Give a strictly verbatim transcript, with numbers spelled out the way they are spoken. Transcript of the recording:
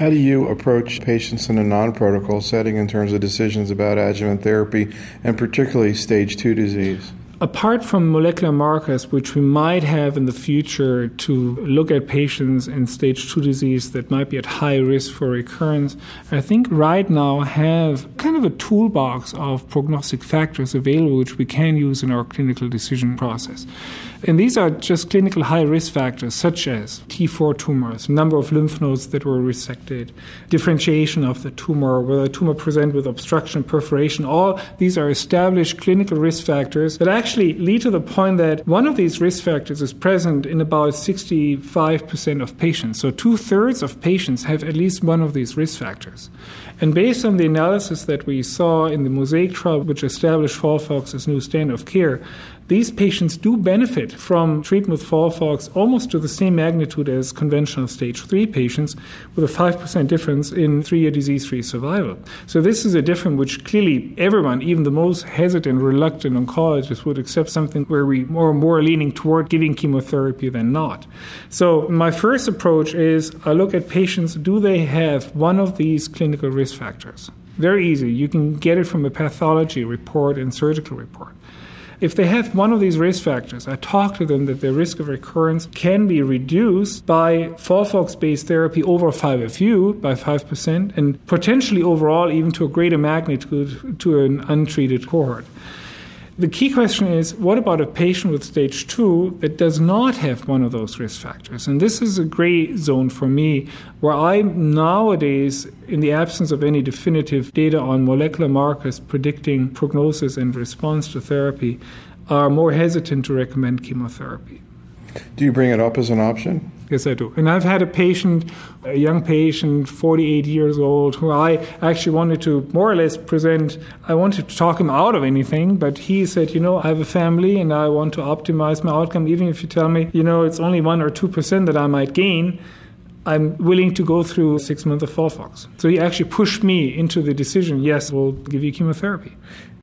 How do you approach patients in a non-protocol setting in terms of decisions about adjuvant therapy, and particularly stage two disease? Apart from molecular markers, which we might have in the future to look at patients in stage two disease that might be at high risk for recurrence, I think right now have kind of a toolbox of prognostic factors available which we can use in our clinical decision process. And these are just clinical high-risk factors such as T four tumors, number of lymph nodes that were resected, differentiation of the tumor, whether the tumor present with obstruction, perforation. All these are established clinical risk factors that actually lead to the point that one of these risk factors is present in about sixty-five percent of patients. So two-thirds of patients have at least one of these risk factors. And based on the analysis that we saw in the MOSAIC trial, which established FOLFOX as new standard of care, these patients do benefit from treatment with FOLFOX almost to the same magnitude as conventional stage three patients, with a five percent difference in three-year disease-free survival. So this is a difference which clearly everyone, even the most hesitant, reluctant oncologists, would accept something where we more and more leaning toward giving chemotherapy than not. So my first approach is I look at patients, do they have one of these clinical risk factors? Very easy. You can get it from a pathology report and surgical report. If they have one of these risk factors, I talk to them that their risk of recurrence can be reduced by FOLFOX-based therapy over five F U by five percent and potentially overall even to a greater magnitude to an untreated cohort. The key question is, what about a patient with stage two that does not have one of those risk factors? And this is a gray zone for me, where I nowadays, in the absence of any definitive data on molecular markers predicting prognosis and response to therapy, are more hesitant to recommend chemotherapy. Do you bring it up as an option? Yes, I do. And I've had a patient, a young patient, forty-eight years old, who I actually wanted to more or less present. I wanted to talk him out of anything, but he said, you know, I have a family and I want to optimize my outcome. Even if you tell me, you know, it's only one or two percent that I might gain, I'm willing to go through six months of FOLFOX. So he actually pushed me into the decision, yes, we'll give you chemotherapy.